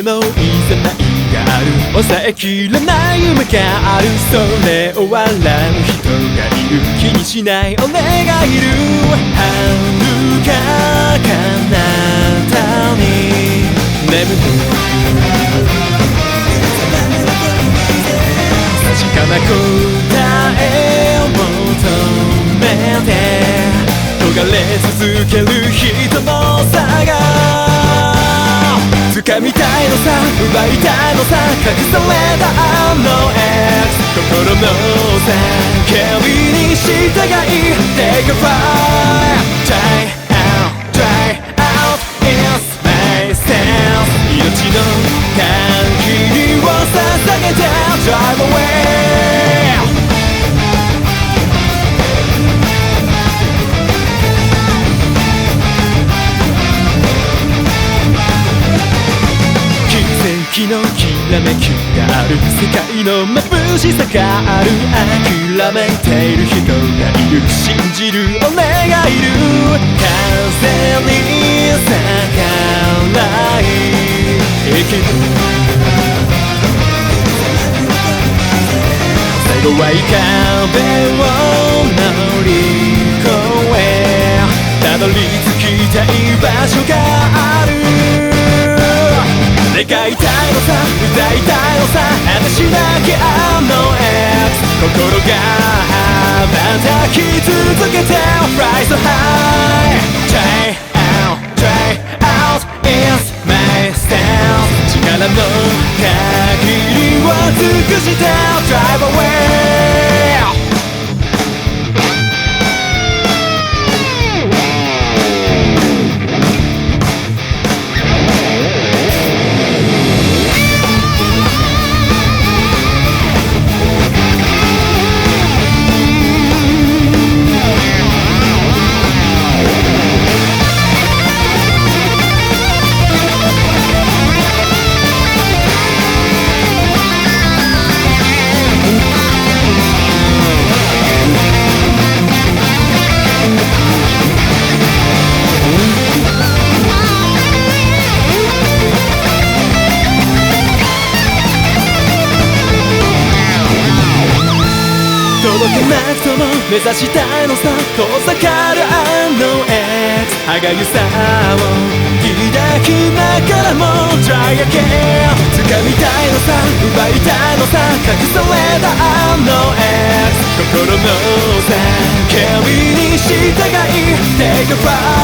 けのいざないがある、抑えきれない夢がある、それを笑う人がいる、気にしない俺がいる、遥か彼方に眠る確かな答えを求めて尖れ続ける人の差が掴みたいのさ、奪いたいのさ、隠されたあの X 心の叫びに従い Take a flight Try out, try out It's myself 命の限りを捧げて Drive away奇跡のきらめきがある、世界の眩しさがある、諦めている人がいる、信じる俺がいる、風に逆らい生きる、最後は壁を乗り越えたどり着きたい場所がある、願いたいのさ、歌いたいのさ、果てしなきあの X 心が羽ばたき続けて Fly so high Try out, try out It's myself 力の限りを尽くして Drive away届けなくとも目指したいのさ、遠ざかるあの X 歯がゆさを抱きながらも Try again 掴みたいのさ、奪いたいのさ、隠されたあの X 心の叫びに従い Take a flight